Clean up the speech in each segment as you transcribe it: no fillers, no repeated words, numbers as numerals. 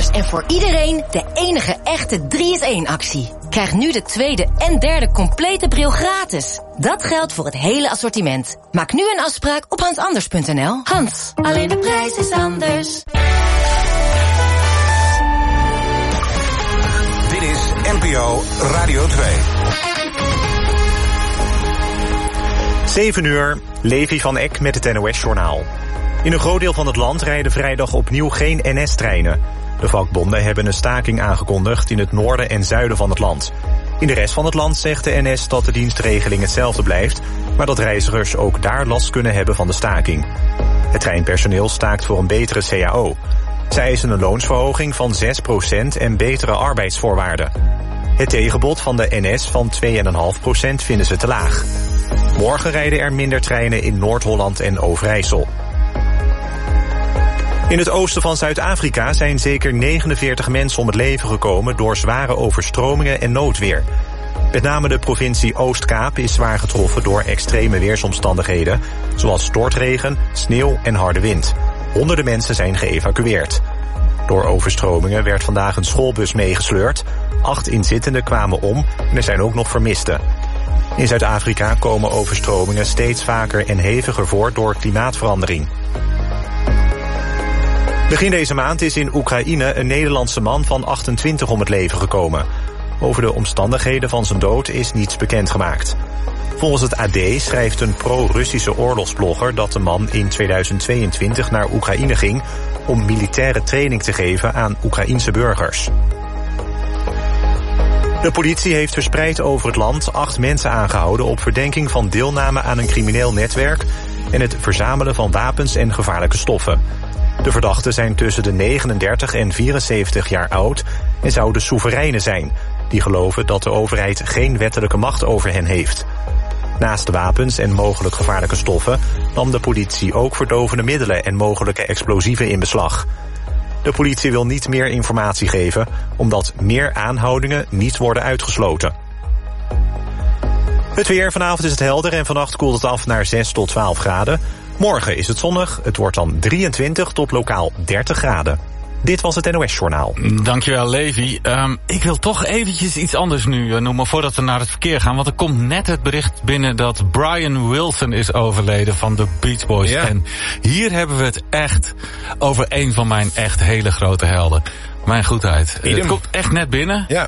gratis en voor iedereen de enige echte 3-in-1-actie. Krijg nu de tweede en derde complete bril gratis. Dat geldt voor het hele assortiment. Maak nu een afspraak op hansanders.nl. Hans, alleen de prijs is anders. Dit is NPO Radio 2. 7 uur, Levi van Eck met het NOS-journaal. In een groot deel van het land rijden vrijdag opnieuw geen NS-treinen. De vakbonden hebben een staking aangekondigd in het noorden en zuiden van het land. In de rest van het land zegt de NS dat de dienstregeling hetzelfde blijft, maar dat reizigers ook daar last kunnen hebben van de staking. Het treinpersoneel staakt voor een betere CAO. Zij eisen een loonsverhoging van 6% en betere arbeidsvoorwaarden. Het tegenbod van de NS van 2,5% vinden ze te laag. Morgen rijden er minder treinen in Noord-Holland en Overijssel. In het oosten van Zuid-Afrika zijn zeker 49 mensen om het leven gekomen door zware overstromingen en noodweer. Met name de provincie Oostkaap is zwaar getroffen door extreme weersomstandigheden, zoals stortregen, sneeuw en harde wind. Honderden mensen zijn geëvacueerd. Door overstromingen werd vandaag een schoolbus meegesleurd. 8 inzittenden kwamen om en er zijn ook nog vermisten. In Zuid-Afrika komen overstromingen steeds vaker en heviger voor door klimaatverandering. Begin deze maand is in Oekraïne een Nederlandse man van 28 om het leven gekomen. Over de omstandigheden van zijn dood is niets bekendgemaakt. Volgens het AD schrijft een pro-Russische oorlogsblogger dat de man in 2022 naar Oekraïne ging om militaire training te geven aan Oekraïense burgers. De politie heeft verspreid over het land 8 mensen aangehouden op verdenking van deelname aan een crimineel netwerk en het verzamelen van wapens en gevaarlijke stoffen. De verdachten zijn tussen de 39 en 74 jaar oud en zouden soevereinen zijn, die geloven dat de overheid geen wettelijke macht over hen heeft. Naast de wapens en mogelijk gevaarlijke stoffen nam de politie ook verdovende middelen en mogelijke explosieven in beslag. De politie wil niet meer informatie geven, omdat meer aanhoudingen niet worden uitgesloten. Het weer, vanavond is het helder en vannacht koelt het af naar 6 tot 12 graden. Morgen is het zonnig, het wordt dan 23 tot lokaal 30 graden. Dit was het NOS-journaal. Dankjewel, Levi. Ik wil toch eventjes iets anders nu noemen voordat we naar het verkeer gaan. Want er komt net het bericht binnen dat Brian Wilson is overleden van de Beach Boys. Ja. En hier hebben we het echt over een van mijn echt hele grote helden. Mijn goedheid. Het komt echt net binnen. Ja.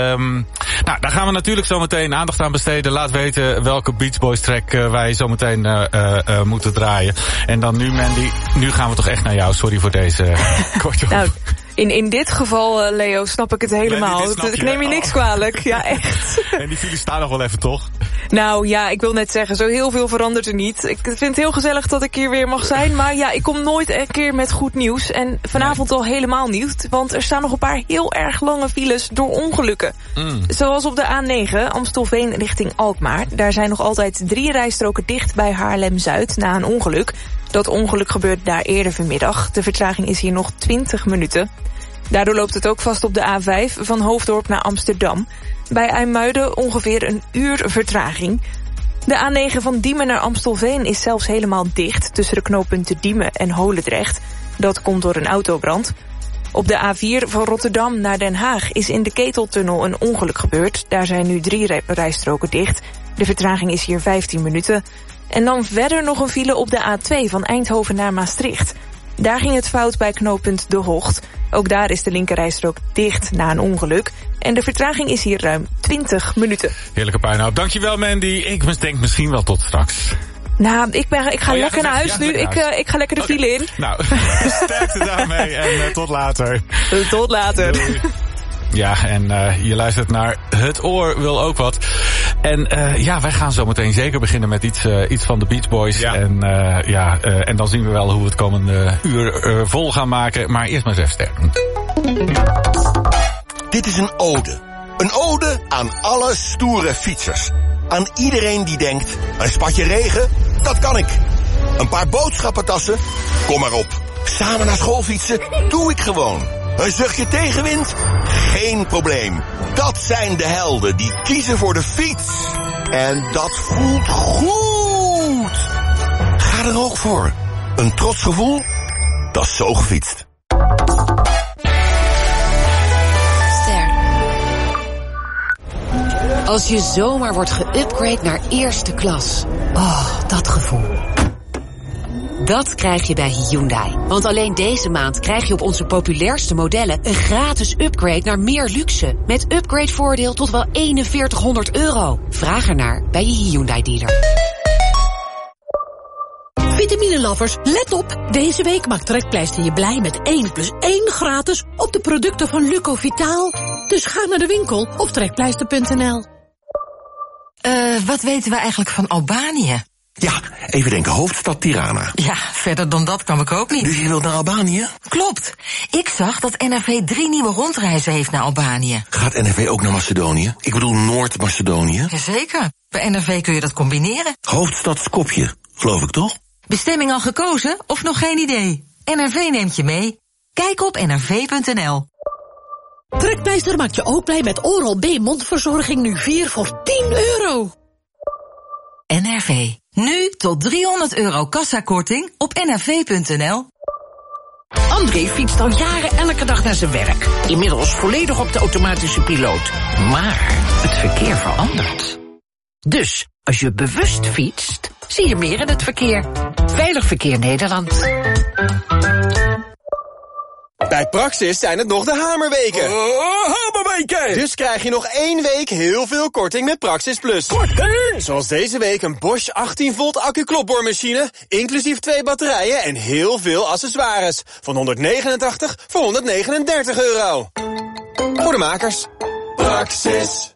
Nou, daar gaan we natuurlijk zo meteen aandacht aan besteden. Laat weten welke Beach Boys track wij zo meteen moeten draaien. En dan nu, Mandy, nu gaan we toch echt naar jou. Sorry voor deze korte nou, in dit geval, Leo, snap ik het helemaal. Ik neem je niks kwalijk. Ja, echt. En die files staan nog wel even, toch? Nou ja, ik wil net zeggen, zo heel veel verandert er niet. Ik vind het heel gezellig dat ik hier weer mag zijn. Maar ja, ik kom nooit een keer met goed nieuws. En vanavond al helemaal niet. Want er staan nog een paar heel erg lange files door ongelukken. Zoals op de A9, Amstelveen richting Alkmaar. Daar zijn nog altijd 3 rijstroken dicht bij Haarlem-Zuid na een ongeluk. Dat ongeluk gebeurt daar eerder vanmiddag. De vertraging is hier nog 20 minuten. Daardoor loopt het ook vast op de A5 van Hoofddorp naar Amsterdam. Bij IJmuiden ongeveer een uur vertraging. De A9 van Diemen naar Amstelveen is zelfs helemaal dicht tussen de knooppunten Diemen en Holendrecht. Dat komt door een autobrand. Op de A4 van Rotterdam naar Den Haag is in de Keteltunnel een ongeluk gebeurd. Daar zijn nu 3 rijstroken dicht. De vertraging is hier 15 minuten. En dan verder nog een file op de A2 van Eindhoven naar Maastricht. Daar ging het fout bij knooppunt De Hocht. Ook daar is de linkerrijstrook dicht na een ongeluk. En de vertraging is hier ruim 20 minuten. Heerlijke puinhoop. Dankjewel, Mandy. Ik denk misschien wel tot straks. Nou, ik ga lekker naar huis nu. Ik ga lekker de file in. Nou, sterkte daarmee en tot later. Tot later. Doei. Ja, en je luistert naar Het Oor Wil Ook Wat. En wij gaan zo meteen zeker beginnen met iets van de Beach Boys. Ja. En dan zien we wel hoe we het komende uur vol gaan maken. Maar eerst maar eens even sterren. Dit is een ode. Een ode aan alle stoere fietsers. Aan iedereen die denkt, een spatje regen, dat kan ik. Een paar boodschappentassen, kom maar op. Samen naar school fietsen, doe ik gewoon. Een zuchtje tegenwind? Geen probleem. Dat zijn de helden die kiezen voor de fiets. En dat voelt goed. Ga er ook voor. Een trots gevoel? Dat is zo gefietst. Als je zomaar wordt geüpgrade naar eerste klas. Oh, dat gevoel. Dat krijg je bij Hyundai. Want alleen deze maand krijg je op onze populairste modellen een gratis upgrade naar meer luxe. Met upgradevoordeel tot wel €4100. Vraag ernaar bij je Hyundai dealer. Vitamine-lovers, let op! Deze week maakt Trekpleister je blij met 1+1 gratis op de producten van Lucovitaal. Dus ga naar de winkel of trekpleister.nl. Wat weten we eigenlijk van Albanië? Ja, even denken, hoofdstad Tirana. Ja, verder dan dat kwam ik ook niet. Dus je wilt naar Albanië? Klopt. Ik zag dat NRV 3 nieuwe rondreizen heeft naar Albanië. Gaat NRV ook naar Macedonië? Ik bedoel Noord-Macedonië. Jazeker. Bij NRV kun je dat combineren. Hoofdstad Skopje, geloof ik toch? Bestemming al gekozen of nog geen idee? NRV neemt je mee. Kijk op nrv.nl. Trekpleister maakt je ook blij met Oral-B mondverzorging nu 4 voor €10. NRV. Nu tot €300 kassakorting op nrv.nl. André fietst al jaren elke dag naar zijn werk. Inmiddels volledig op de automatische piloot. Maar het verkeer verandert. Dus als je bewust fietst, zie je meer in het verkeer. Veilig Verkeer Nederland. Bij Praxis zijn het nog de hamerweken. Hamerweken! Dus krijg je nog 1 week heel veel korting met Praxis Plus. Korting! Zoals deze week een Bosch 18 volt accu-klopboormachine, inclusief 2 batterijen en heel veel accessoires. Van €189 voor €139. Voor de makers. Praxis.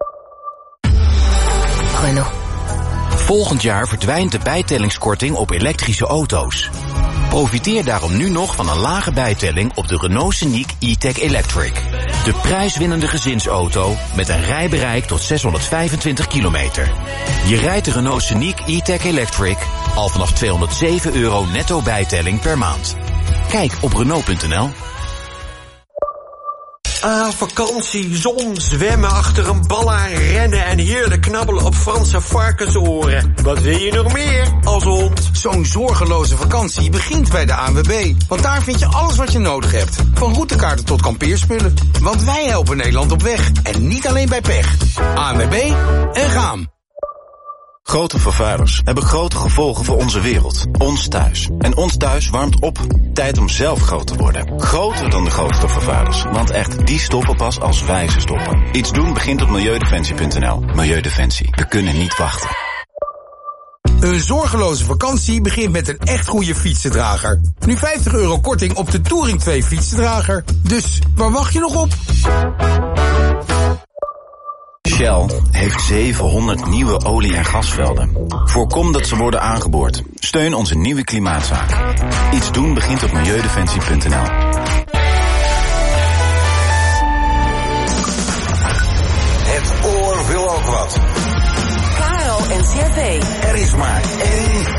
Renault. Volgend jaar verdwijnt de bijtellingskorting op elektrische auto's. Profiteer daarom nu nog van een lage bijtelling op de Renault Scenic E-Tech Electric. De prijswinnende gezinsauto met een rijbereik tot 625 kilometer. Je rijdt de Renault Scenic E-Tech Electric al vanaf €207 netto bijtelling per maand. Kijk op Renault.nl. Vakantie, zon, zwemmen achter een bal aan, rennen en heerlijk knabbelen op Franse varkensoren. Wat wil je nog meer als hond? Zo'n zorgeloze vakantie begint bij de ANWB. Want daar vind je alles wat je nodig hebt. Van routekaarten tot kampeerspullen. Want wij helpen Nederland op weg. En niet alleen bij pech. ANWB en gaan. Grote vervuilers hebben grote gevolgen voor onze wereld. Ons thuis. En ons thuis warmt op. Tijd om zelf groot te worden. Groter dan de grootste vervuilers. Want echt, die stoppen pas als wij ze stoppen. Iets doen begint op milieudefensie.nl. Milieudefensie. We kunnen niet wachten. Een zorgeloze vakantie begint met een echt goede fietsendrager. Nu €50 korting op de Touring 2 fietsendrager. Dus waar wacht je nog op? Shell heeft 700 nieuwe olie- en gasvelden. Voorkom dat ze worden aangeboord. Steun onze nieuwe klimaatzaak. Iets doen begint op milieudefensie.nl. Het oor wil ook wat. Caro en CRV. Er is maar één.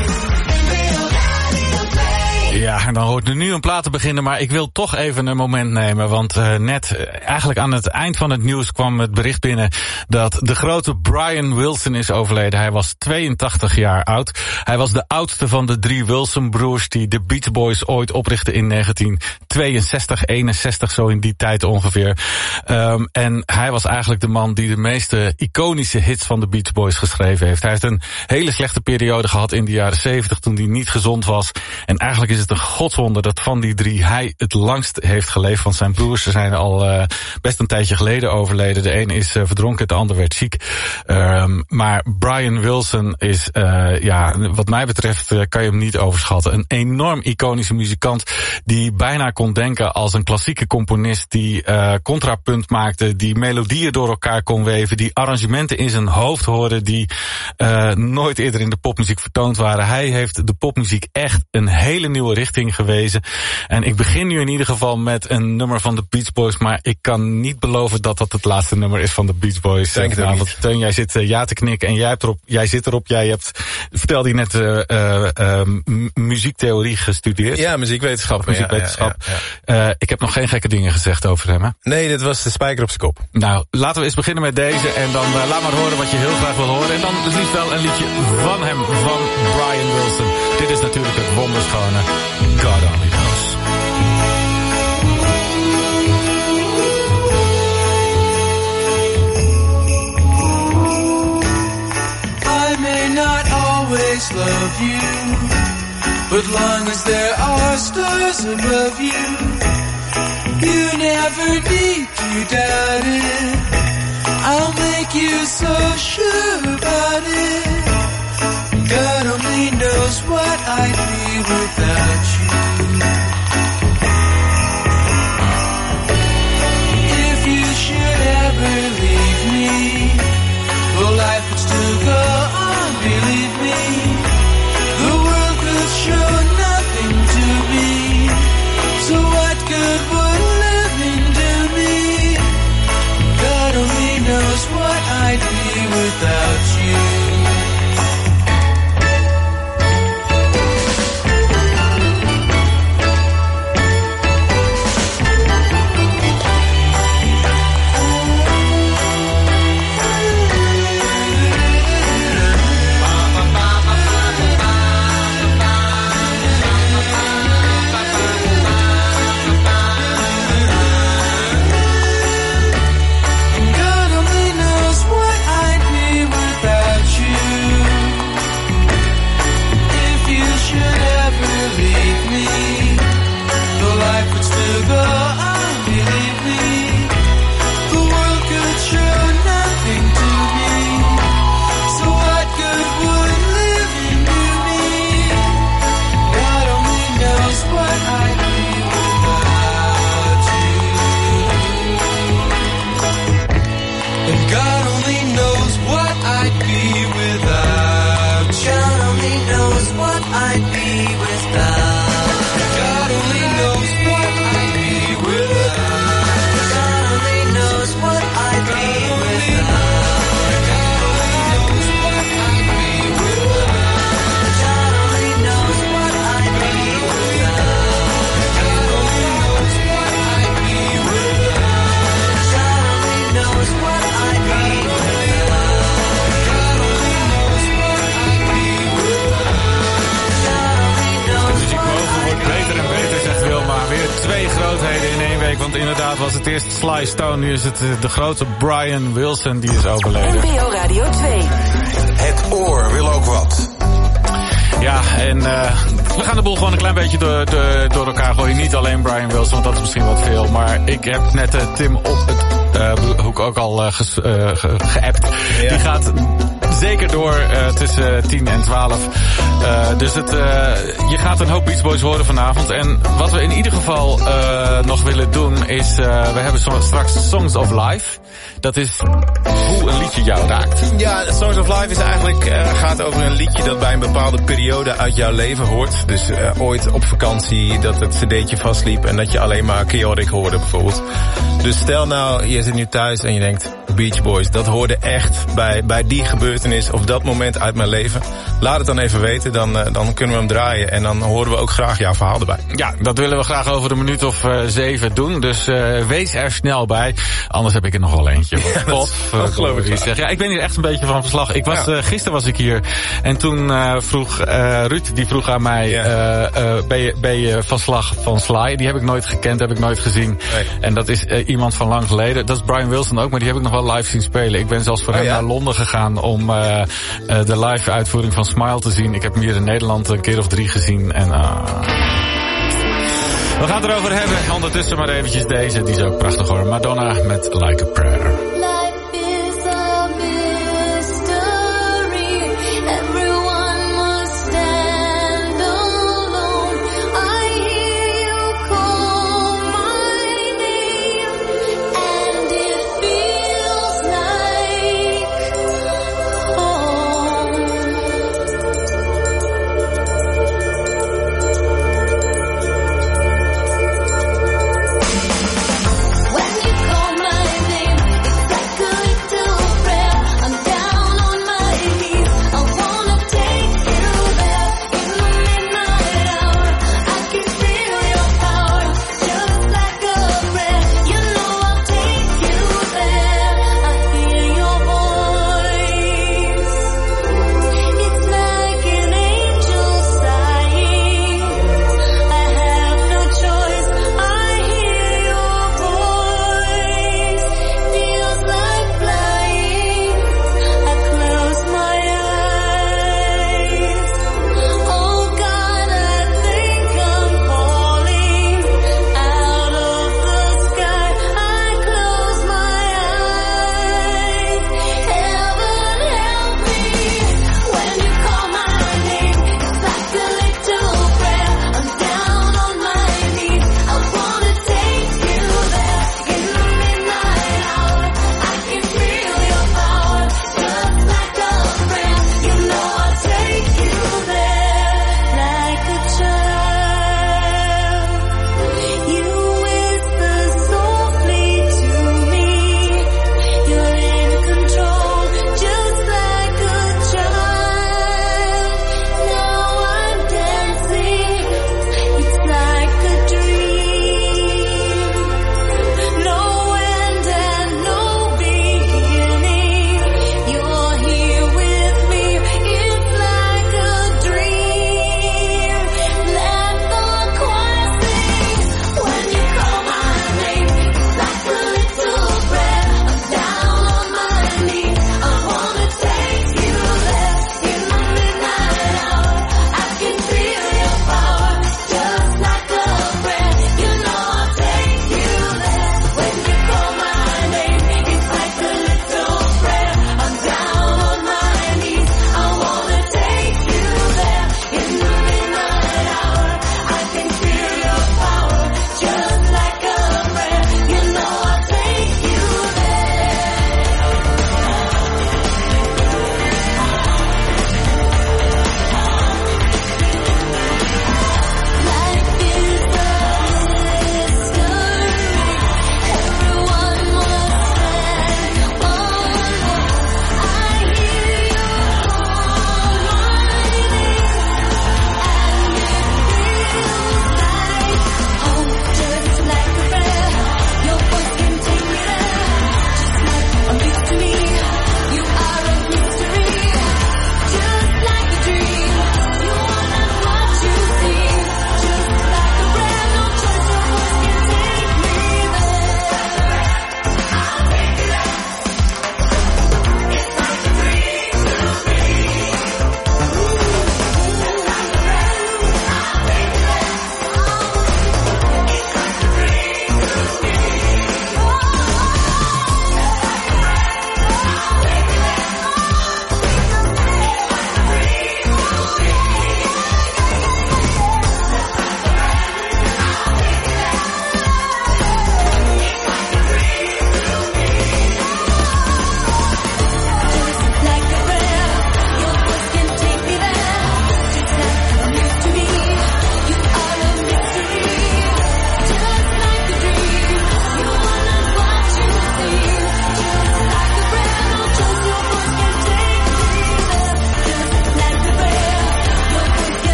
Ja, en dan hoort er nu een plaat te beginnen, maar ik wil toch even een moment nemen. Want eigenlijk aan het eind van het nieuws kwam het bericht binnen dat de grote Brian Wilson is overleden. Hij was 82 jaar oud. Hij was de oudste van de 3 Wilson-broers die de Beach Boys ooit oprichtten in 1962, 61, zo in die tijd ongeveer. En hij was eigenlijk de man die de meeste iconische hits van de Beach Boys geschreven heeft. Hij heeft een hele slechte periode gehad in de jaren 70 toen hij niet gezond was. En eigenlijk is het een godswonder dat van die 3 hij het langst heeft geleefd. Want zijn broers zijn al best een tijdje geleden overleden. De een is verdronken, de ander werd ziek. Maar Brian Wilson is, wat mij betreft kan je hem niet overschatten. Een enorm iconische muzikant die bijna kon denken als een klassieke componist. Die contrapunt maakte, die melodieën door elkaar kon weven. Die arrangementen in zijn hoofd hoorde die nooit eerder in de popmuziek vertoond waren. Hij heeft de popmuziek echt een hele nieuwe richting gewezen. En ik begin nu in ieder geval met een nummer van de Beach Boys, maar ik kan niet beloven dat dat het laatste nummer is van de Beach Boys. Want Teun, jij zit ja te knikken en jij zit erop. Jij hebt, vertelde je net, muziektheorie gestudeerd. Ja, muziekwetenschap. Ik heb nog geen gekke dingen gezegd over hem, hè? Nee, dit was de spijker op zijn kop. Nou, laten we eens beginnen met deze en dan laat maar horen wat je heel graag wil horen. En dan dus liefst wel een liedje van hem, van Brian Wilson. Dit is natuurlijk het wonderschone God Only Knows. of you. But long as there are stars above you, you never need to doubt it. I'll make you so sure about it. God only knows what I'd be without you. If you should ever leave me, well, life would still go on, believe me. The world could show nothing to me, so what good would living do me? God only knows what I'd be without you. Want inderdaad was het eerst Sly Stone, nu is het de grote Brian Wilson die is overleden. NPO Radio 2. Het oor wil ook wat. Ja, en we gaan de boel gewoon een klein beetje door elkaar gooien. Niet alleen Brian Wilson, want dat is misschien wat veel. Maar ik heb net Tim op het hoek ook al geappt. Ja. Die gaat zeker door tussen 10 en 12. Dus je gaat een hoop Beach Boys horen vanavond. En wat we in ieder geval nog willen doen is... we hebben straks Songs of Life. Dat is hoe een liedje jou raakt. Ja, Songs of Life is eigenlijk gaat over een liedje dat bij een bepaalde periode uit jouw leven hoort. Dus ooit op vakantie dat het cd'tje vastliep en dat je alleen maar Chaotic hoorde bijvoorbeeld. Dus stel nou, je zit nu thuis en je denkt... Beach Boys, dat hoorde echt bij die gebeurtenis of dat moment uit mijn leven. Laat het dan even weten, dan kunnen we hem draaien. En dan horen we ook graag jouw verhaal erbij. Ja, dat willen we graag over een minuut of 7 doen. Dus wees er snel bij. Anders heb ik er nog wel eentje. Dat geloof ik. Ja, ik ben hier echt een beetje van verslag. Gisteren was ik hier en toen vroeg Ruud, die vroeg aan mij... ben je van slag van Sly? Die heb ik nooit gekend, heb ik nooit gezien. Nee. En dat is iemand van lang geleden. Dat is Brian Wilson ook, maar die heb ik nog wel live zien spelen. Ik ben zelfs voor hem naar Londen gegaan om de live uitvoering van Smile te zien. Ik heb hem hier in Nederland een keer of 3 gezien. En we gaan het erover hebben. Ondertussen maar eventjes deze. Die is ook prachtig hoor. Madonna met Like a Prayer. When you call my name, it's like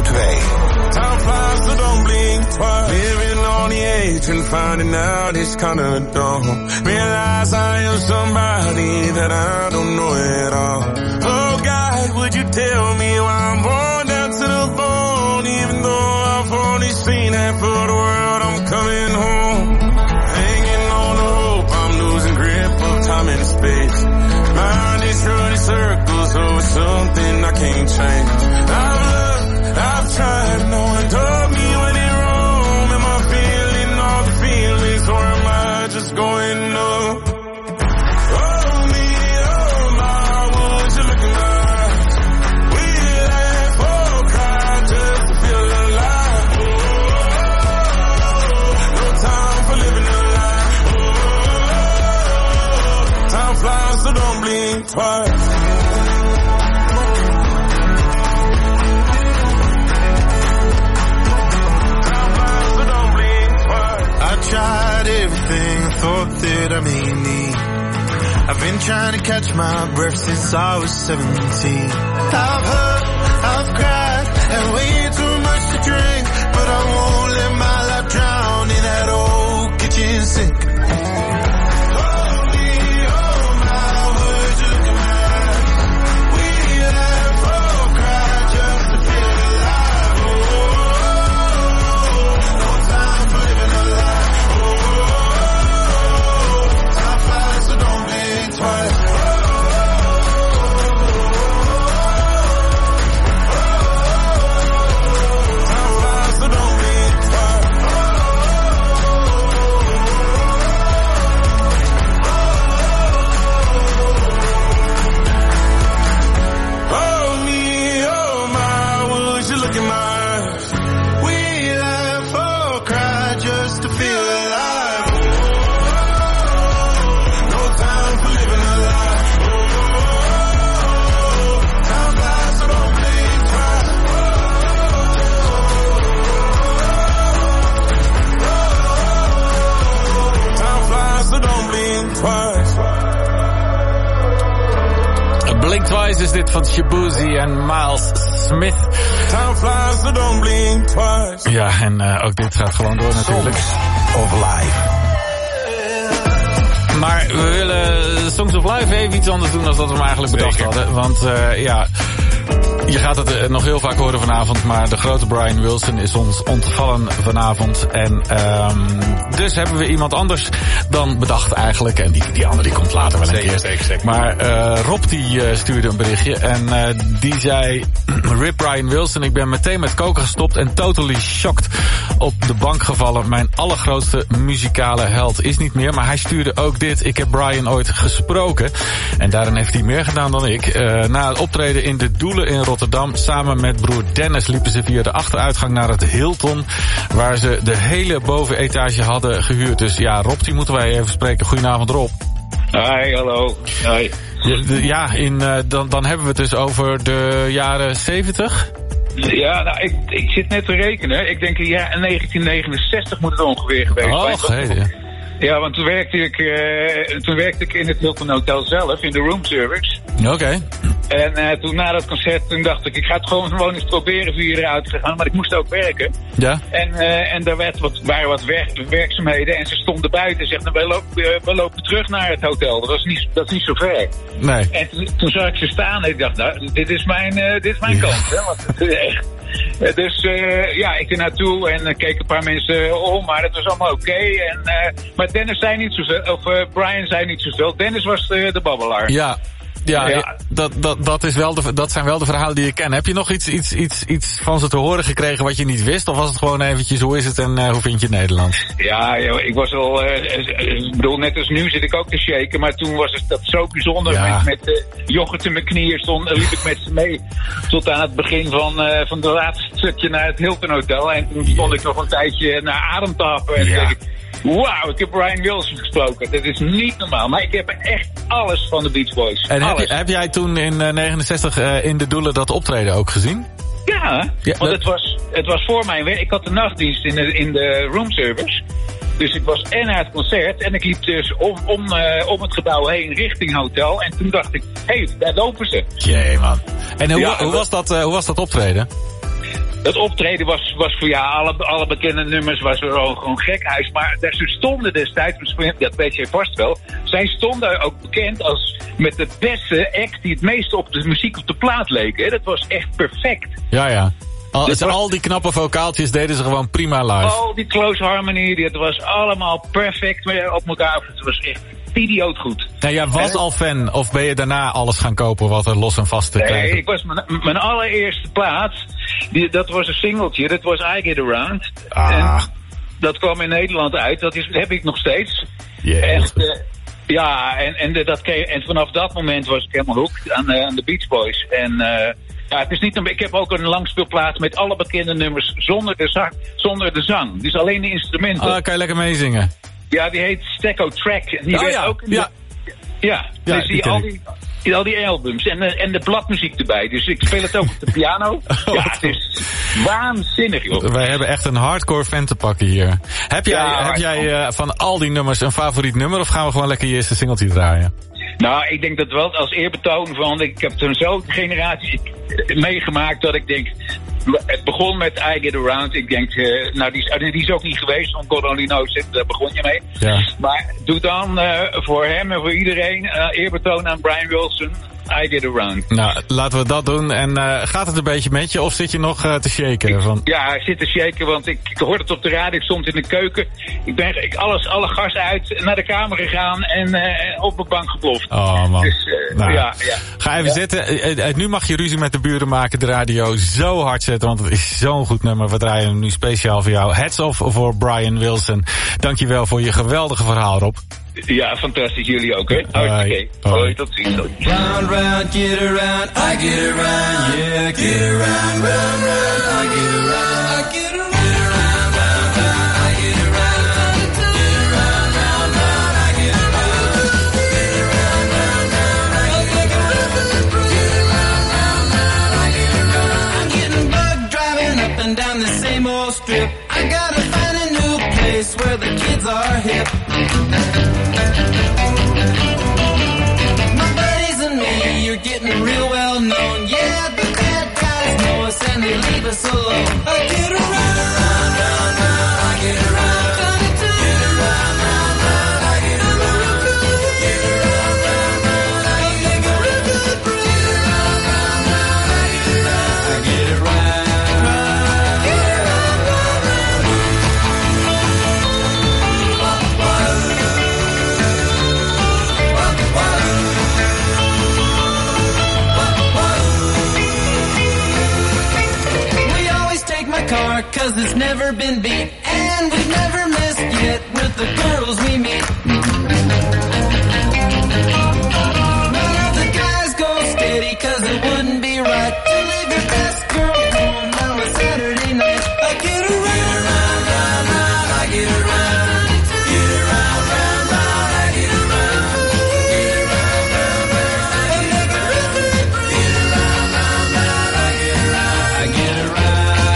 2. Time flies, so don't blink twice. Living on the edge and finding out it's kinda dumb. Realize I am somebody that I don't know at all. Oh God, would you tell me why I'm born down to the bone? Even though I've only seen half of the world, I'm coming home. Hanging on the hope, I'm losing grip of time and space. Mind is running circles over something I can't change. I've looked, I've tried, no one told me when it wrong. Am I feeling all the feelings, or am I just going up? Oh me, oh my, would you look in my eyes? We laugh or cry just to feel alive. No time for living a lie. Time flies, so don't blink twice. Tried everything I thought that I may need. I've been trying to catch my breath since I was 17. I've hurt, I've cried, and way too much to drink, but I won't let my life drown in that old kitchen sink. Twice is dit van Shabuzi en Miles Smith. Time flies, so don't blink twice. Ja, en ook dit gaat gewoon door natuurlijk. Of Life. Maar we willen Songs of Life even iets anders doen dan dat we hem eigenlijk bedacht hadden. Want ja, je gaat het nog heel vaak horen vanavond, maar de grote Brian Wilson is ons ontvallen vanavond. En dus hebben we iemand anders dan bedacht eigenlijk. En die andere die komt later wel een keer. Zeker. Maar Rob die stuurde een berichtje en die zei: Rip Brian Wilson, ik ben meteen met koken gestopt en totally shocked op de bank gevallen. Mijn allergrootste muzikale held is niet meer, maar hij stuurde ook dit. Ik heb Brian ooit gesproken en daarin heeft hij meer gedaan dan ik. Na het optreden in de Doelen in Rotterdam, samen met broer Dennis liepen ze via de achteruitgang naar het Hilton, waar ze de hele bovenetage hadden gehuurd. Dus ja, Rob, die moeten wij even spreken. Goedenavond, Rob. Hi, hallo. Hi. Ja, dan hebben we het dus over de jaren 70. Ja, nou, ik zit net te rekenen. Ik denk in 1969 moet het ongeveer geweest zijn. Ja, want toen werkte ik in het Hilton Hotel zelf, in de roomservice. Oké. En toen na dat concert, toen dacht ik ga het gewoon eens proberen 4 uur uit te gaan. Maar ik moest ook werken. Ja. En daar waren wat werkzaamheden en ze stonden buiten en zegden, we lopen terug naar het hotel. Dat is niet zo ver. Nee. En toen zag ik ze staan en ik dacht, nou, dit is mijn kans. Hè? Want het is echt... Dus ik er naartoe en keek een paar mensen om, maar het was allemaal oké. Maar Dennis zei niet zoveel, of Brian zei niet zoveel. Dennis was de babbelaar. Ja. Ja, dat zijn wel de verhalen die je kent. Heb je nog iets van ze te horen gekregen wat je niet wist? Of was het gewoon eventjes, hoe is het en hoe vind je het Nederlands? Ja, ik was al... ik bedoel, net als nu zit ik ook te shaken. Maar toen was dat zo bijzonder. Ja. Met yoghurt in mijn knieën liep ik met ze mee. Tot aan het begin van de laatste stukje naar het Hilton Hotel. En toen stond ik nog een tijdje naar adem te happen. En dacht ik, wauw, ik heb Brian Wilson gesproken. Dat is niet normaal. Maar ik heb echt alles van de Beach Boys. En heb jij toen in 69 in de Doelen dat optreden ook gezien? Ja, want het was voor mijn werk. Ik had de nachtdienst in de roomservice. Dus ik was en naar het concert en ik liep dus om het gebouw heen richting hotel. En toen dacht ik, hé, daar lopen ze. Jee, man. En hoe was dat optreden? Het optreden was voor alle bekende nummers was er gewoon gekhuis. Maar ze stonden destijds, misschien dat weet je vast wel. Zij stonden ook bekend als met de beste act die het meest op de muziek op de plaat leek. Hè? Dat was echt perfect. Ja. Al die knappe vocaaltjes deden ze gewoon prima live. Al die close harmony, het was allemaal perfect op elkaar. Het was echt idioot goed. Nou, jij was al fan, of ben je daarna alles gaan kopen wat er los en vast te krijgen? Nee, ik was mijn allereerste plaat. Dat was een singeltje, dat was I Get Around. En dat kwam in Nederland uit, dat heb ik nog steeds. Echt, en vanaf dat moment was ik helemaal hooked aan de Beach Boys. En het is niet ik heb ook een langspeelplaat met alle bekende nummers zonder de zang. Dus alleen de instrumenten. Kan je lekker meezingen? Ja, die heet Stacco Track. En die dus al die albums en de bladmuziek erbij. Dus ik speel het ook op de piano. Het is waanzinnig, joh. Wij hebben echt een hardcore fan te pakken hier. Heb jij van al die nummers een favoriet nummer, of gaan we gewoon lekker je eerste singeltje draaien? Nou, ik denk dat wel als eerbetoon van... Ik heb toen zo'n generatie meegemaakt dat ik denk... Het begon met I Get Around. Ik denk, die is ook niet geweest, want God Only Knows, daar begon je mee. Ja. Maar doe dan voor hem en voor iedereen eerbetoon aan Brian Wilson. I Get Around. Nou, laten we dat doen. En gaat het een beetje met je, of zit je nog te shaken? Ja, ik zit te shaken, want ik hoorde het op de radio. Ik stond in de keuken. Ik ben alle gas uit, naar de kamer gegaan en op mijn bank geploft. Oh man. Dus, Ga even zitten. Nu mag je ruzie met de buren maken, de radio zo hard zetten, want het is zo'n goed nummer. We draaien hem nu speciaal voor jou. Hats off voor Brian Wilson. Dankjewel voor je geweldige verhaal, Rob. Ja, fantastisch. Jullie ook, hè? Oké. Hoi, tot ziens. Round, round, get around, I get around, yeah, get around, round, round, I get around, I get around, round, round, round, I get around, get around, round, round, I get around, get around, round, round, I get around, get around, round, round, I get around. I'm getting bugged driving up and down the same old strip. I gotta find a new place where the kids are hip. You're getting real well known. Yeah, the bad guys know us and they leave us alone. I get around, round, round, round, I get around. Get around, round, round, I get around. Get around, round, round, I get around. Get around, round, round, I get around. I get around. Get around, round, round. Car, cause it's never been beat, and we've never missed yet with the girls we meet. None of the guys go steady, cause it wouldn't be right to leave your best girl home on a Saturday night. I get around, round, round, round, I get around. Get around, round, round, I get around. Get around, round, round, I get around. Get around, round, round, I get around. I get around.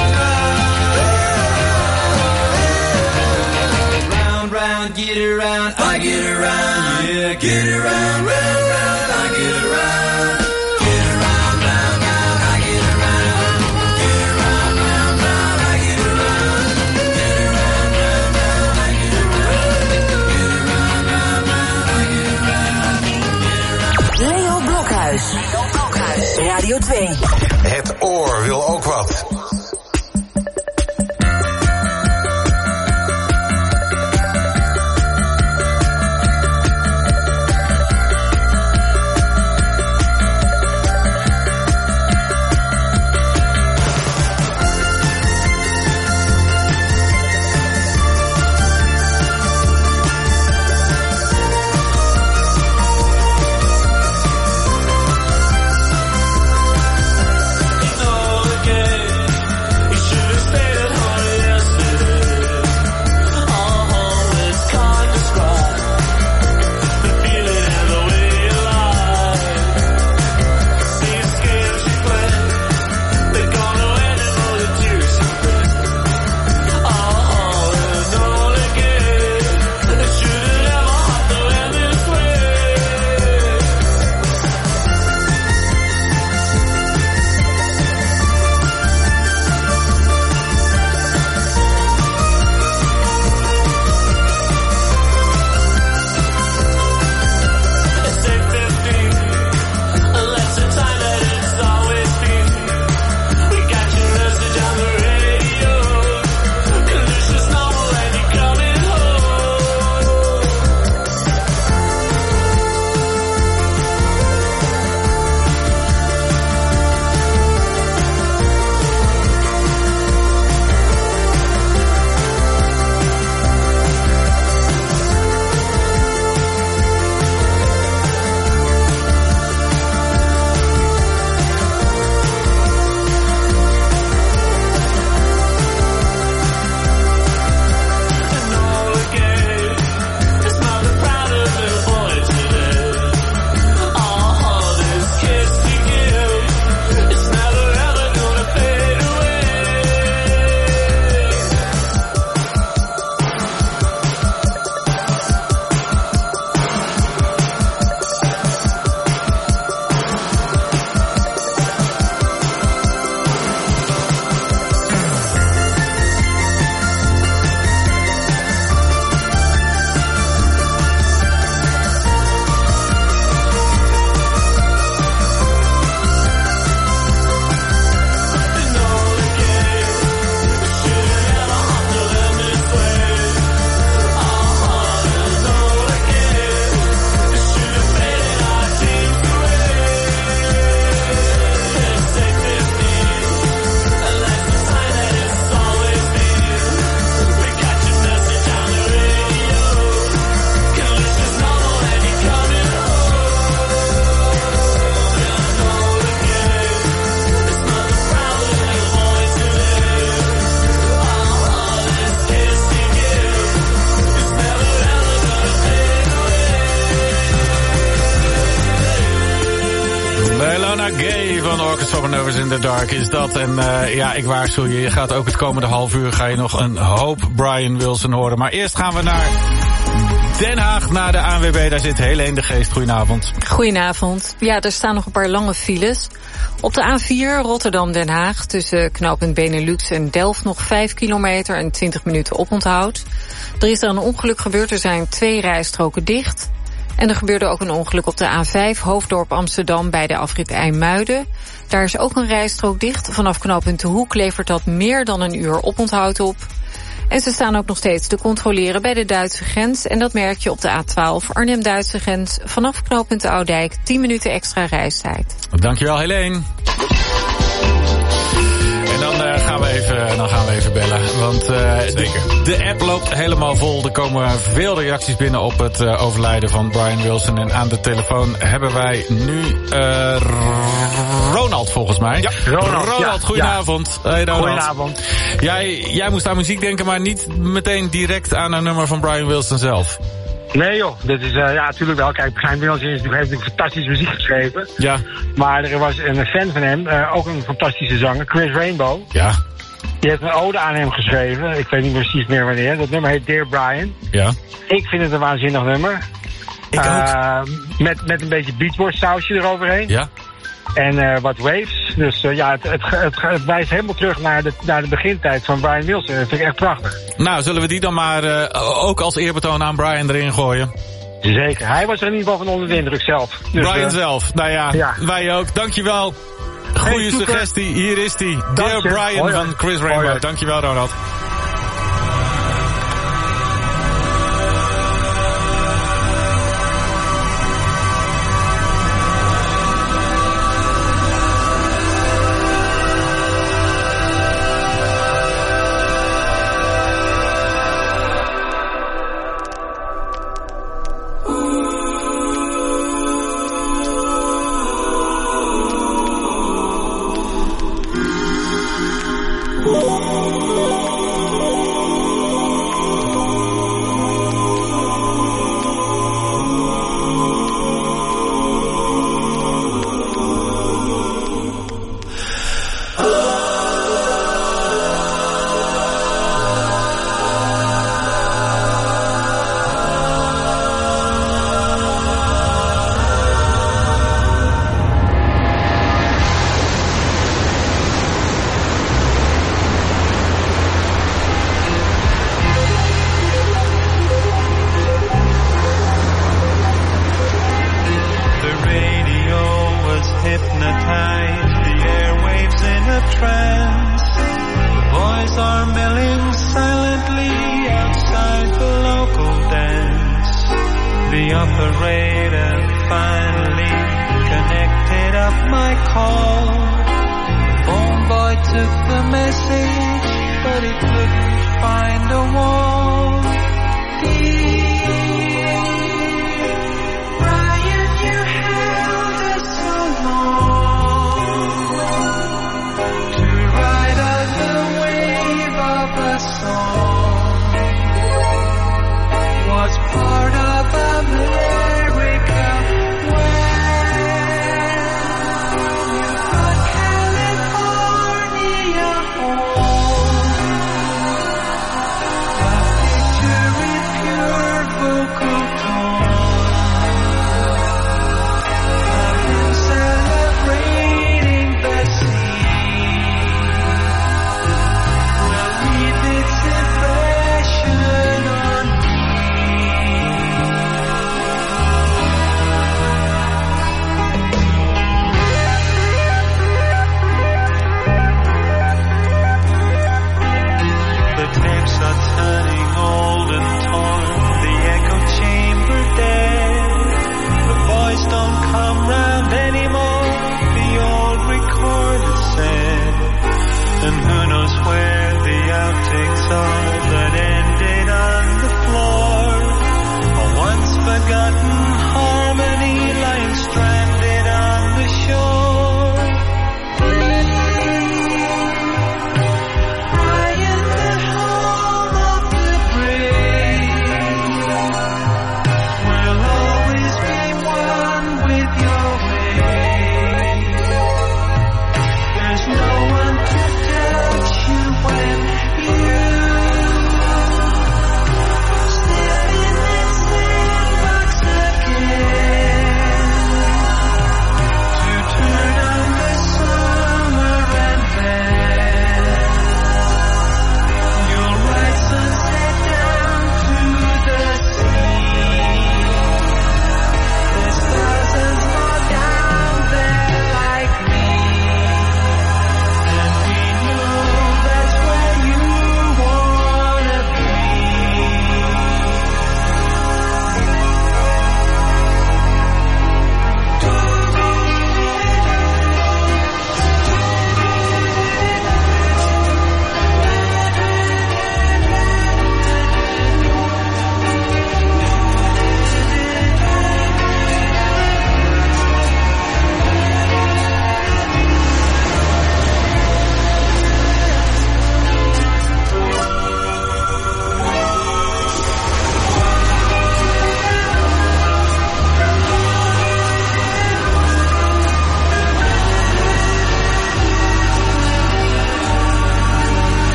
Get around, I get around, yeah, get around, round, round, I get around. Get around, round, round, I get around. Get around, round, round, I get around. Get around, round, round, I get around. Get around, round, round, I get around. Leo Blokhuis, Radio 2. Het oor wil ook wat. van Orchestra of Novas in the Dark is dat. En ik waarschuw je gaat ook het komende half uur ga je nog een hoop Brian Wilson horen. Maar eerst gaan we naar Den Haag, naar de ANWB. Daar zit Helene de Geest. Goedenavond. Goedenavond. Ja, er staan nog een paar lange files. Op de A4 Rotterdam-Den Haag tussen knooppunt Benelux en Delft nog 5 kilometer en 20 minuten oponthoud. Er is er een ongeluk gebeurd. Er zijn 2 rijstroken dicht. En er gebeurde ook een ongeluk op de A5 Hoofddorp Amsterdam bij de afrit IJmuiden. Daar is ook een rijstrook dicht. Vanaf knooppunt De Hoek levert dat meer dan een uur oponthoud op. En ze staan ook nog steeds te controleren bij de Duitse grens. En dat merk je op de A12 Arnhem-Duitse grens. Vanaf knooppunt de Oudijk 10 minuten extra reistijd. Dankjewel, Helene. En dan gaan we even bellen. Want de app loopt helemaal vol. Er komen veel reacties binnen op het overlijden van Brian Wilson. En aan de telefoon hebben wij nu Ronald volgens mij. Ja, Ronald, goedenavond. Ja. Hey, Ronald. Goedenavond. Jij moest aan muziek denken, maar niet meteen direct aan een nummer van Brian Wilson zelf. Nee joh, dit is natuurlijk wel. Kijk, Brian Wilson heeft natuurlijk fantastische muziek geschreven. Ja. Maar er was een fan van hem, ook een fantastische zanger, Chris Rainbow. Ja. Die heeft een ode aan hem geschreven. Ik weet niet precies meer wanneer. Dat nummer heet Dear Brian. Ja. Ik vind het een waanzinnig nummer. Ik ook. Met een beetje Beach Boys sausje eroverheen. Ja. En wat waves. Dus het wijst helemaal terug naar de begintijd van Brian Wilson. Dat vind ik echt prachtig. Nou, zullen we die dan maar ook als eerbetoon aan Brian erin gooien? Zeker. Hij was er in ieder geval van onder de indruk zelf. Dus, Brian zelf. Nou ja, wij ook. Dankjewel. Goeie suggestie. Hier is die. Dear Brian van Chris Rainbow. Dankjewel, Ronald. Pure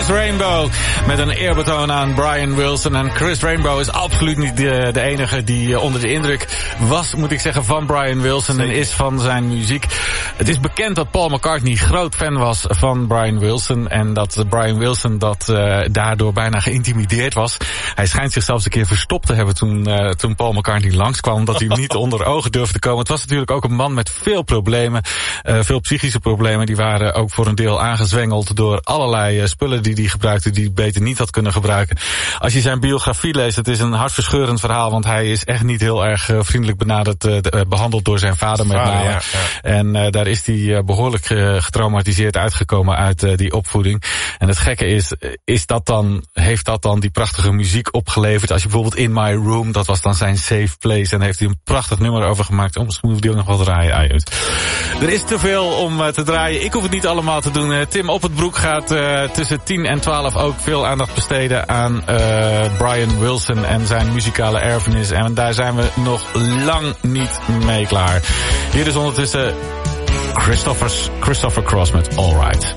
Rainbow. Met een eerbetoon aan Brian Wilson. En Chris Rainbow is absoluut niet de enige die onder de indruk was, moet ik zeggen, van Brian Wilson. En is van zijn muziek. Het is bekend dat Paul McCartney groot fan was van Brian Wilson. En dat Brian Wilson daardoor bijna geïntimideerd was. Hij schijnt zich zelfs een keer verstopt te hebben toen Paul McCartney langskwam. Omdat hij hem niet onder ogen durfde te komen. Het was natuurlijk ook een man met veel problemen. Veel psychische problemen. Die waren ook voor een deel aangezwengeld door allerlei spullen die hij gebruikte. Die hij beter niet had kunnen gebruiken. Als je zijn biografie leest, het is een hartverscheurend verhaal. Want hij is echt niet heel erg vriendelijk behandeld door zijn vader met name. Ja. En daar is hij behoorlijk getraumatiseerd uitgekomen uit die opvoeding. En het gekke heeft dat dan die prachtige muziek opgeleverd. Als je bijvoorbeeld In My Room, dat was dan zijn safe place. En heeft hij een prachtig nummer over gemaakt. Misschien moeten we die ook nog wel draaien. Er is te veel om te draaien. Ik hoef het niet allemaal te doen. Tim Op het Broek gaat tussen 10 en 12 ook veel aandacht besteden aan Brian Wilson en zijn muzikale erfenis. En daar zijn we nog lang niet mee klaar. Hier is ondertussen Christopher Cross met All Right.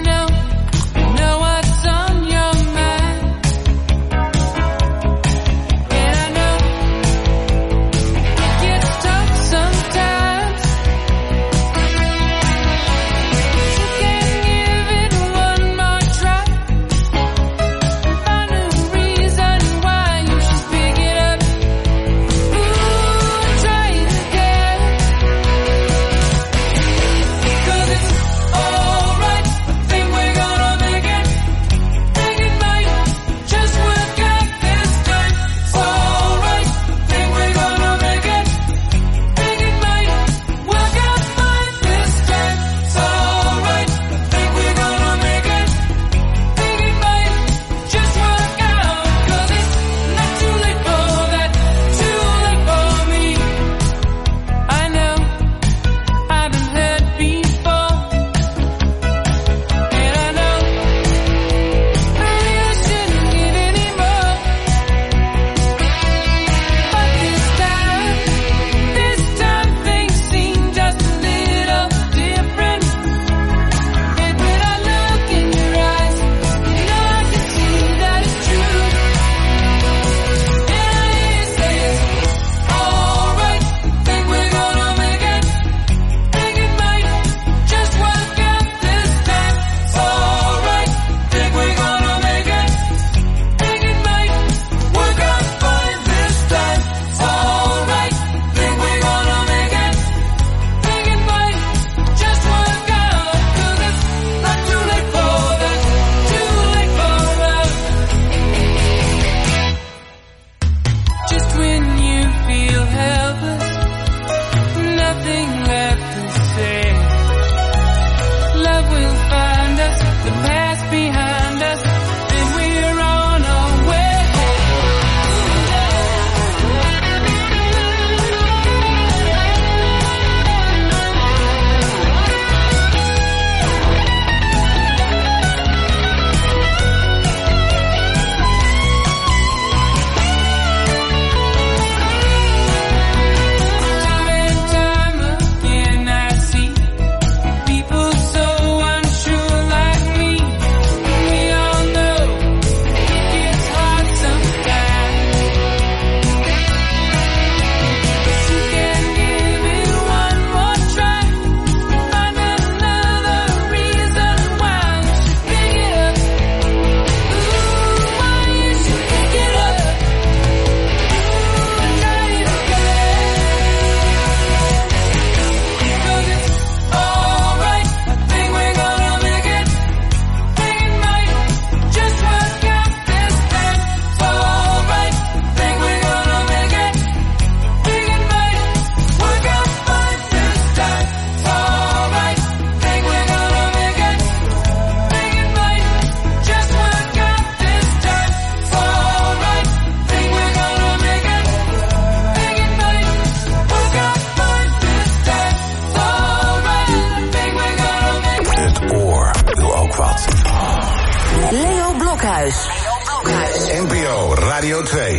NPO Radio 2.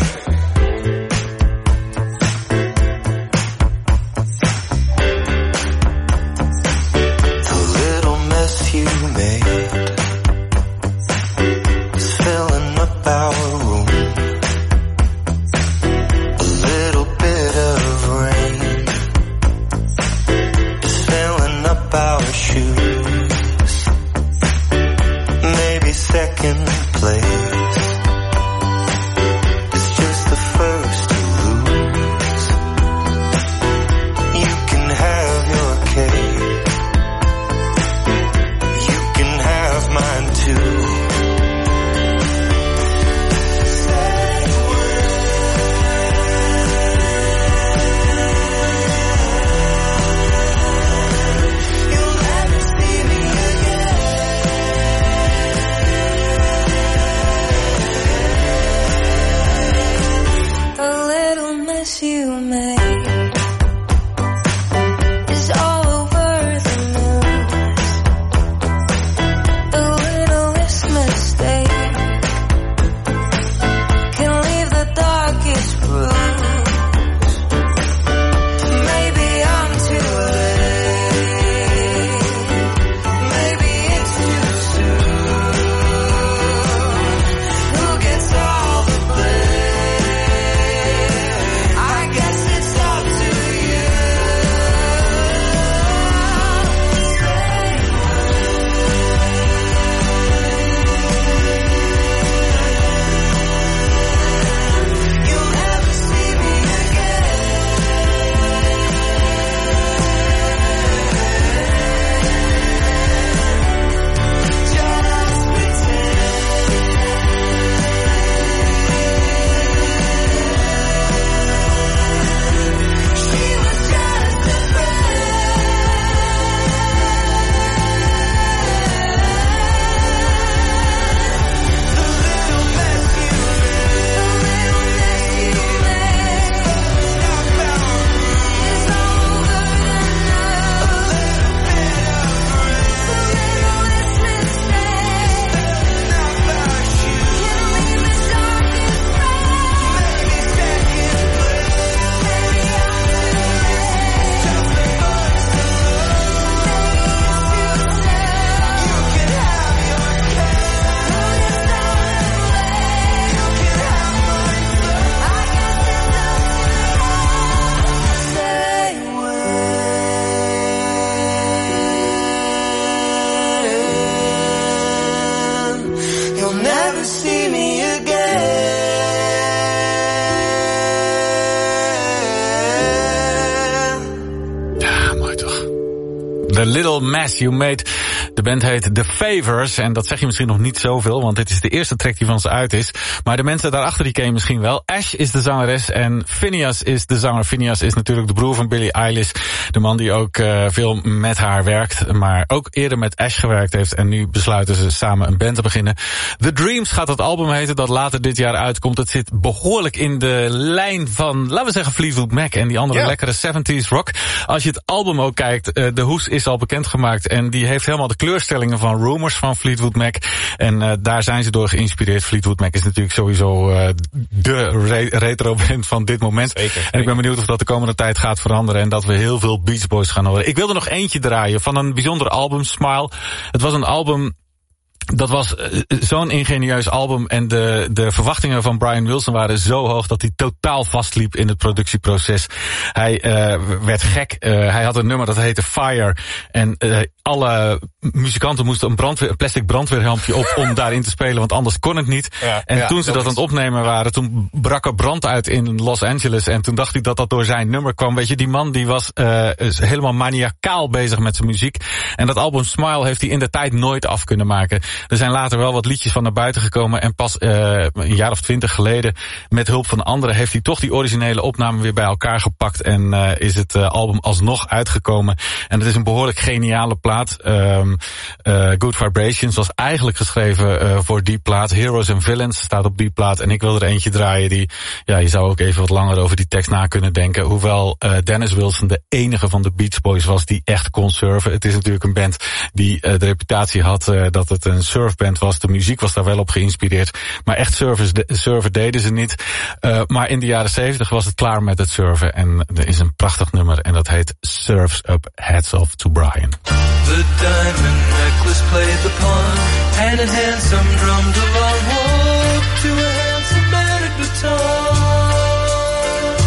The little mess you made mess you made is all over the news. The littlest mistake can leave the darkest bruise. Maybe I'm too late. Maybe it's too soon. Who gets all the blame? I guess it's up to you. You'll never see me The Little Mess You Made. De band heet The Favors. En dat zeg je misschien nog niet zoveel, want dit is de eerste track die van ze uit is. Maar de mensen daarachter die ken je misschien wel. Ash is de zangeres en Phineas is de zanger. Phineas is natuurlijk de broer van Billie Eilish. De man die ook veel met haar werkt. Maar ook eerder met Ash gewerkt heeft. En nu besluiten ze samen een band te beginnen. The Dreams gaat het album heten dat later dit jaar uitkomt. Het zit behoorlijk in de lijn van, laten we zeggen, Fleetwood Mac en die andere lekkere 70s rock. Als je het album ook kijkt, de hoes is al bekendgemaakt. En die heeft helemaal de kleurstellingen van Rumors van Fleetwood Mac. En daar zijn ze door geïnspireerd. Fleetwood Mac is natuurlijk sowieso de retro band van dit moment. Zeker. En ik ben benieuwd of dat de komende tijd gaat veranderen. En dat we heel veel Beach Boys gaan horen. Ik wilde nog eentje draaien van een bijzonder album, Smile. Het was een album, dat was zo'n ingenieus album en de verwachtingen van Brian Wilson waren zo hoog dat hij totaal vastliep in het productieproces. Hij werd gek. Hij had een nummer dat heette Fire en alle muzikanten moesten een plastic brandweerhelmpje op om daarin te spelen, want anders kon het niet. Ja, en toen ze dat aan het opnemen waren, toen brak er brand uit in Los Angeles en toen dacht hij dat dat door zijn nummer kwam. Weet je, die man die was helemaal maniacaal bezig met zijn muziek. En dat album Smile heeft hij in de tijd nooit af kunnen maken. Er zijn later wel wat liedjes van naar buiten gekomen en pas een jaar of 20 geleden met hulp van anderen heeft hij toch die originele opname weer bij elkaar gepakt en is het album alsnog uitgekomen. En het is een behoorlijk geniale plaat. Good Vibrations was eigenlijk geschreven voor die plaat. Heroes and Villains staat op die plaat en ik wil er eentje draaien die, ja, je zou ook even wat langer over die tekst na kunnen denken. Hoewel Dennis Wilson de enige van de Beach Boys was die echt kon surfen. Het is natuurlijk een band die de reputatie had dat het een surfband was. De muziek was daar wel op geïnspireerd. Maar echt surfen deden ze niet. Maar in de jaren 70 was het klaar met het surfen. En er is een prachtig nummer en dat heet Surf's Up, Hats Off to Brian. The diamond necklace played the pawn. Hand in hand some drummed along. Walk to a handsome man at guitar.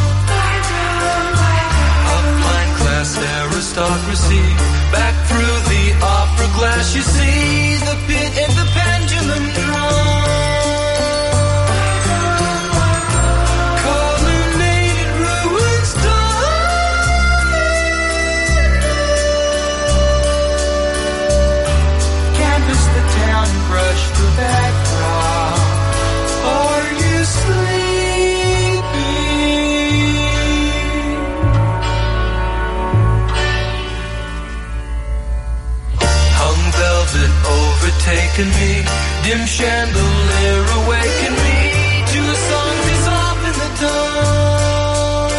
Upline class aristocracy. Back through the opera glass you see the pit and the pendulum drum. Columnated ruined stone. Canvas the town and brush the background. Are you sleeping? Hung velvet overtaken me. Dim chandelier awaken me to a song dissolved in the dawn.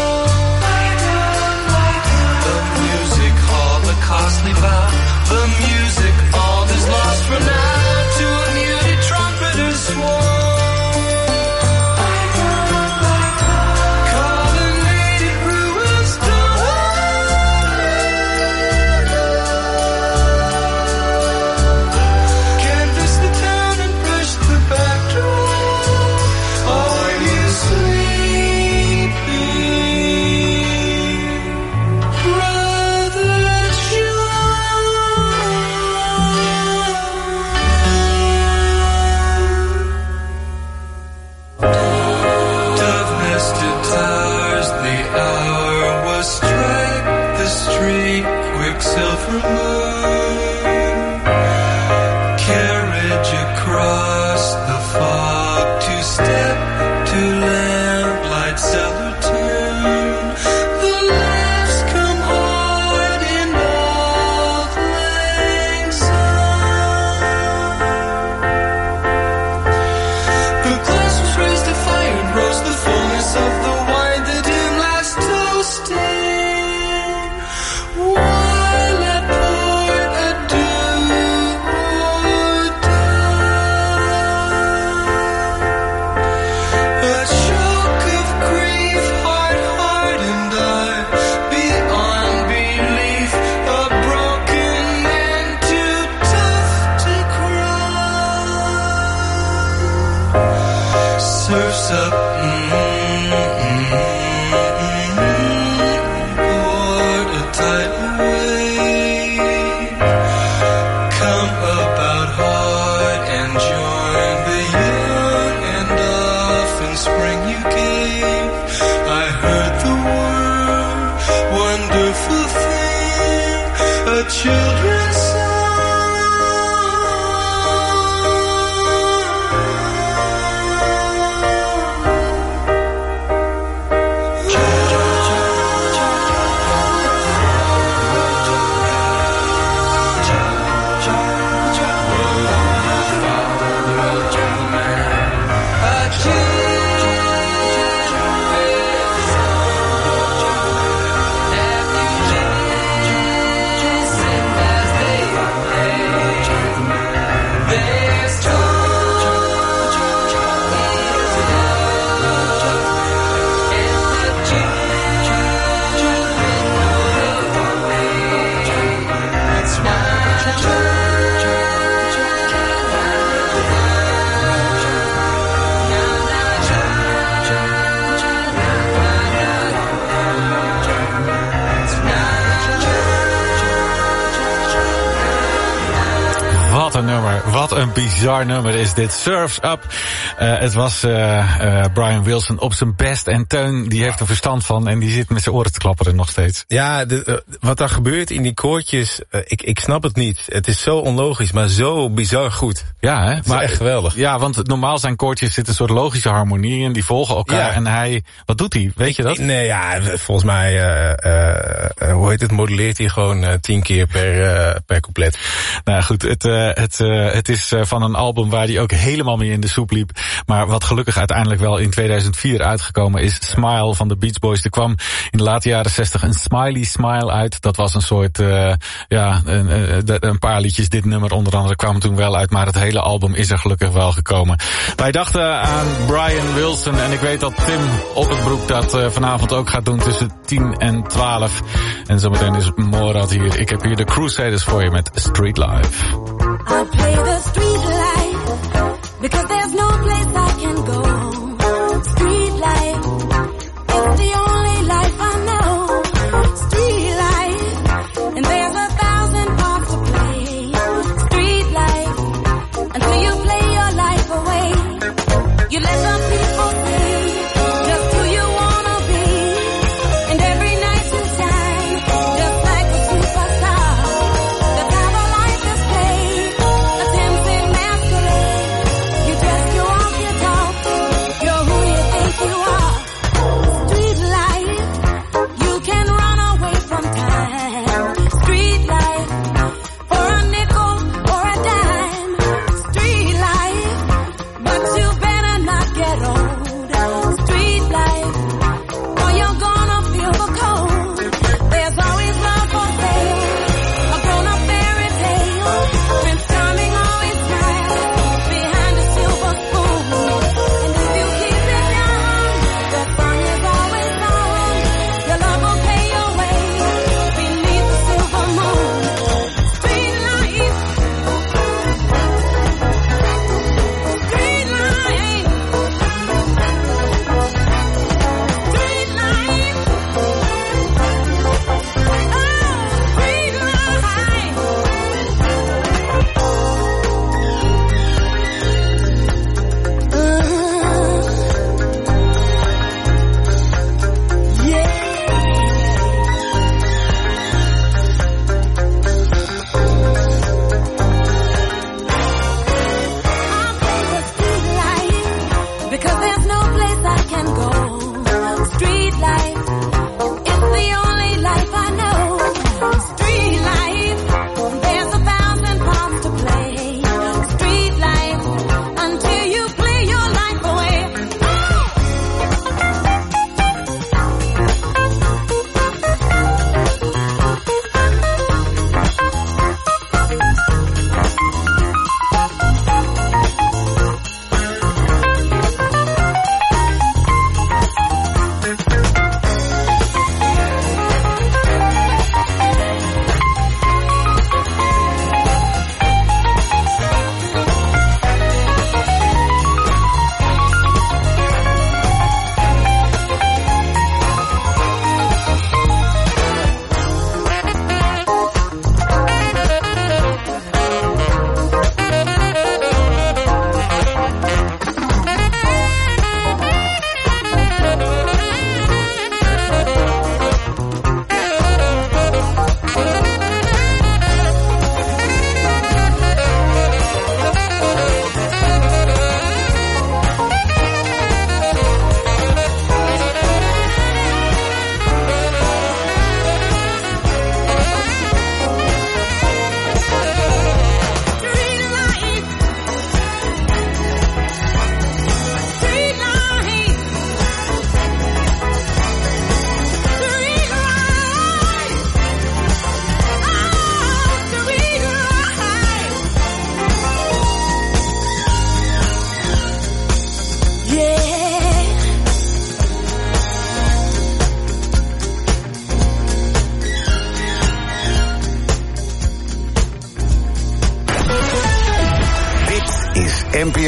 children's song. Wat een nummer. Wat een bizar nummer is dit. Surf's Up. Het was Brian Wilson op zijn best. En Teun, die heeft er verstand van. En die zit met zijn oren te klapperen nog steeds. Ja, wat daar gebeurt in die koortjes, ik snap het niet. Het is zo onlogisch, maar zo bizar goed. Ja, hè? Maar echt geweldig. Ja, want normaal zijn koortjes zitten een soort logische harmonie in. Die volgen elkaar. Ja. En hij, wat doet hij? Weet je dat? Nee, ja, volgens mij, hoe heet het, modelleert hij gewoon 10 keer per couplet. Nou goed, het is van een album waar hij ook helemaal mee in de soep liep. Maar wat gelukkig uiteindelijk wel in 2004 uitgekomen is. Smile van de Beach Boys. Er kwam in de late jaren 60 een Smiley Smile uit. Dat was een soort, een paar liedjes. Dit nummer onder andere kwamen toen wel uit. Maar het hele album is er gelukkig wel gekomen. Wij dachten aan Brian Wilson. En ik weet dat Tim Oppenbroek dat vanavond ook gaat doen tussen 10 en 12. En zometeen is Morad hier. Ik heb hier de Crusaders voor je met Street Life. I'll play the street life, because there's no place I can go. Street life, it's the only life I know. Street life, and there's 1,000 parts to play. Street life, until you play your life away. You let some people say just who you wanna be, and every night you shine, just like a superstar. That's how the life is played. A tempting masquerade. You dress, you walk, you talk.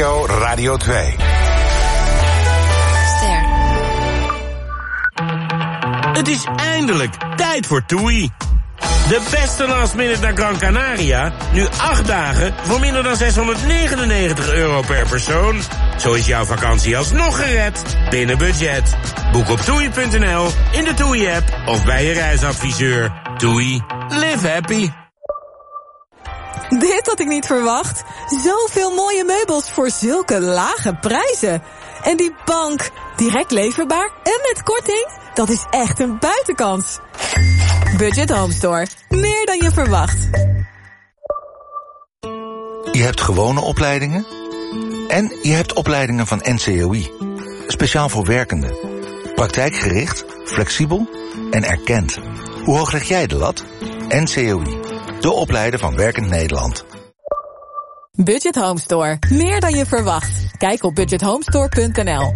NPO Radio 2. Ster. Het is eindelijk tijd voor TUI. De beste last minute naar Gran Canaria. Nu 8 dagen voor minder dan €699 per persoon. Zo is jouw vakantie alsnog gered binnen budget. Boek op TUI.nl, in de TUI-app of bij je reisadviseur. TUI. Live happy. Dit had ik niet verwacht. Zoveel mooie meubels voor zulke lage prijzen. En die bank, direct leverbaar en met korting. Dat is echt een buitenkans. Budget Home Store. Meer dan je verwacht. Je hebt gewone opleidingen en je hebt opleidingen van NCOI. Speciaal voor werkenden. Praktijkgericht, flexibel en erkend. Hoe hoog leg jij de lat? NCOI. De opleider van Werkend Nederland. Budget Home Store. Meer dan je verwacht. Kijk op budgethomestore.nl.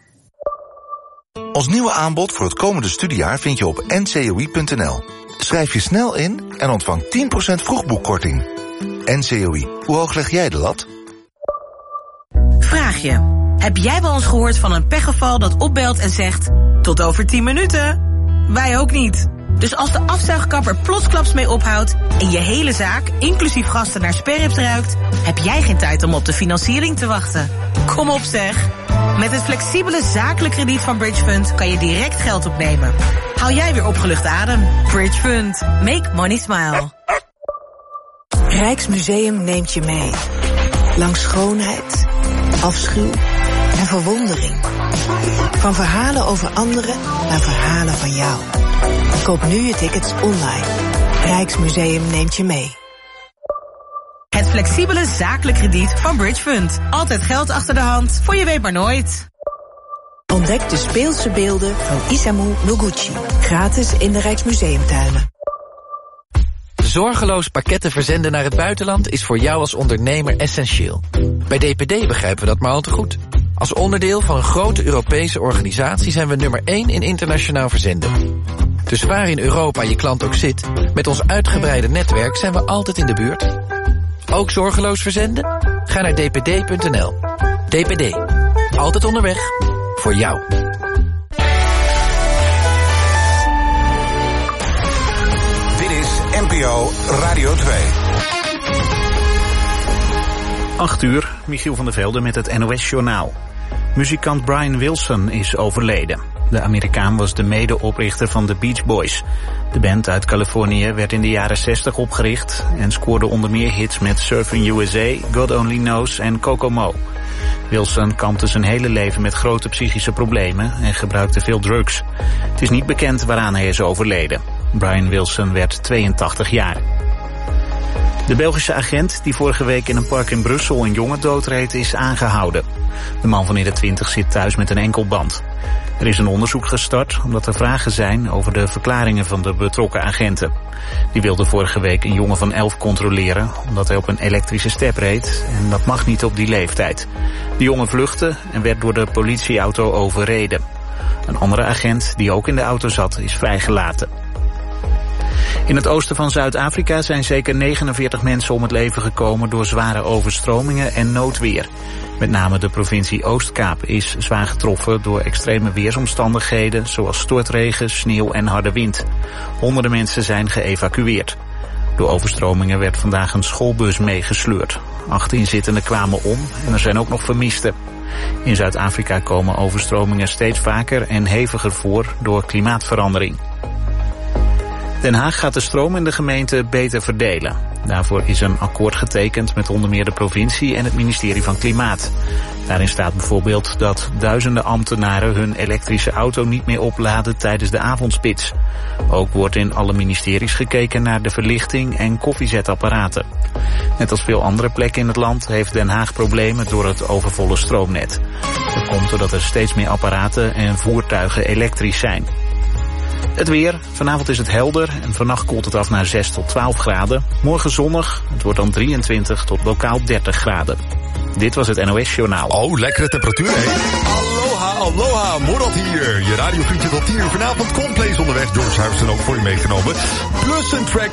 Ons nieuwe aanbod voor het komende studiejaar vind je op ncoi.nl. Schrijf je snel in en ontvang 10% vroegboekkorting. NCOI. Hoe hoog leg jij de lat? Vraag je. Heb jij wel eens gehoord van een pechgeval dat opbelt en zegt... tot over 10 minuten? Wij ook niet. Dus als de afzuigkapper plotsklaps mee ophoudt... en je hele zaak, inclusief gasten, naar sperrips ruikt... heb jij geen tijd om op de financiering te wachten. Kom op zeg. Met het flexibele zakelijk krediet van Bridge Fund... kan je direct geld opnemen. Hou jij weer opgelucht adem. Bridge Fund. Make money smile. Rijksmuseum neemt je mee. Langs schoonheid, afschuw en verwondering. Van verhalen over anderen naar verhalen van jou. Koop nu je tickets online. Rijksmuseum neemt je mee. Het flexibele zakelijk krediet van Bridge Fund. Altijd geld achter de hand, voor je weet maar nooit. Ontdek de speelse beelden van Isamu Noguchi. Gratis in de Rijksmuseumtuinen. Zorgeloos pakketten verzenden naar het buitenland is voor jou als ondernemer essentieel. Bij DPD begrijpen we dat maar al te goed. Als onderdeel van een grote Europese organisatie zijn we nummer 1 in internationaal verzenden. Dus waar in Europa je klant ook zit, met ons uitgebreide netwerk zijn we altijd in de buurt. Ook zorgeloos verzenden? Ga naar dpd.nl. DPD. Altijd onderweg. Voor jou. Dit is NPO Radio 2. 8 uur, Michiel van der Velde met het NOS-journaal. Muzikant Brian Wilson is overleden. De Amerikaan was de medeoprichter van de Beach Boys. De band uit Californië werd in de jaren 60 opgericht... en scoorde onder meer hits met Surfing USA, God Only Knows en Kokomo. Wilson kampte zijn hele leven met grote psychische problemen en gebruikte veel drugs. Het is niet bekend waaraan hij is overleden. Brian Wilson werd 82 jaar. De Belgische agent die vorige week in een park in Brussel een jongen doodreed is aangehouden. De man van in de 20 zit thuis met een enkelband. Er is een onderzoek gestart omdat er vragen zijn over de verklaringen van de betrokken agenten. Die wilden vorige week een jongen van 11 controleren omdat hij op een elektrische step reed en dat mag niet op die leeftijd. De jongen vluchtte en werd door de politieauto overreden. Een andere agent die ook in de auto zat is vrijgelaten. In het oosten van Zuid-Afrika zijn zeker 49 mensen om het leven gekomen door zware overstromingen en noodweer. Met name de provincie Oostkaap is zwaar getroffen door extreme weersomstandigheden zoals stortregen, sneeuw en harde wind. Honderden mensen zijn geëvacueerd. Door overstromingen werd vandaag een schoolbus meegesleurd. 8 inzittenden kwamen om en er zijn ook nog vermisten. In Zuid-Afrika komen overstromingen steeds vaker en heviger voor door klimaatverandering. Den Haag gaat de stroom in de gemeente beter verdelen. Daarvoor is een akkoord getekend met onder meer de provincie en het ministerie van Klimaat. Daarin staat bijvoorbeeld dat duizenden ambtenaren hun elektrische auto niet meer opladen tijdens de avondspits. Ook wordt in alle ministeries gekeken naar de verlichting en koffiezetapparaten. Net als veel andere plekken in het land heeft Den Haag problemen door het overvolle stroomnet. Dat komt doordat er steeds meer apparaten en voertuigen elektrisch zijn. Het weer. Vanavond is het helder en vannacht koelt het af naar 6 tot 12 graden. Morgen zonnig. Het wordt dan 23 tot lokaal 30 graden. Dit was het NOS Journaal. Oh, lekkere temperatuur, hè? Aloha, Morad hier. Je radiovriendje tot 10 uur vanavond. Compleet onderweg. George Huis ook voor je meegenomen. Plus een track